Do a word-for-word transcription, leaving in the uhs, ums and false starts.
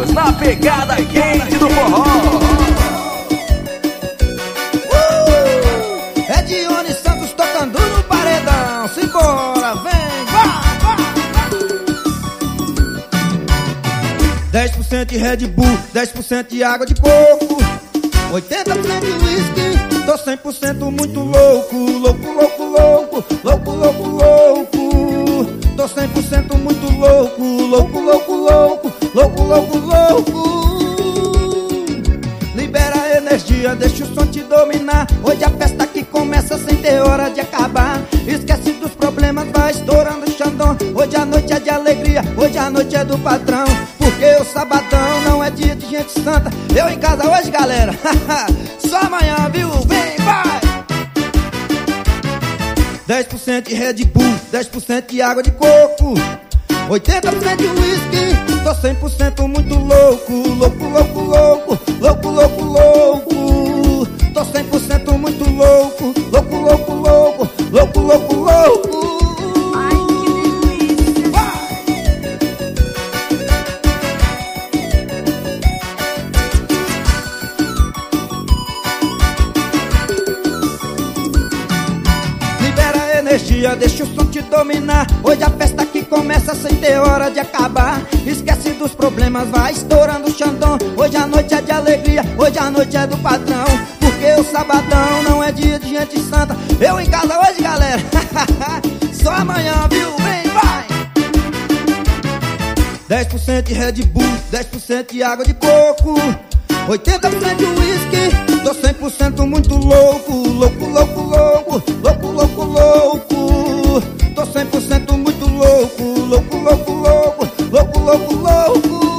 Estamos na pegada quente do forró. uh! É Dione Santos tocando no paredão. Simbora, vem, vá, vá, vá. dez por cento de Red Bull, dez por cento de água de coco, oitenta por cento de whisky. Tô cem por cento muito louco, louco, louco, louco, louco, louco, louco. Tô cem por cento muito louco, louco, louco, louco, louco, louco, louco. Libera a energia, deixa o som te dominar. Hoje a festa aqui começa sem ter hora de acabar. Esquece dos problemas, vai estourando o Xandão. Hoje a noite é de alegria, hoje a noite é do patrão. Porque o sabadão não é dia de gente santa. Eu em casa hoje, galera, só amanhã, viu? Vem, vai! dez por cento de Red Bull, dez por cento de água de coco, oitenta por cento de whisky. Tô cem por cento muito louco, louco, louco, louco, louco, louco, louco. Tô cem por cento muito louco, louco, louco, louco, louco, louco, louco. Ai, que delícia! Vai! Libera a energia, deixa o som te dominar. Hoje a festa aqui começa sem ter hora de acabar. Esquece dos problemas, vai estourando o Xandão. Hoje a noite é de alegria, hoje a noite é do patrão. Porque o sabadão não é dia de gente santa. Eu em casa hoje, galera, só amanhã, viu? Vem, vai! dez por cento de Red Bull, dez por cento de água de coco, oitenta por cento de whisky. Tô cem por cento muito louco, louco, louco, louco, louco, louco, louco. Tô cem por cento muito louco, louco, louco, louco, louco, louco, louco.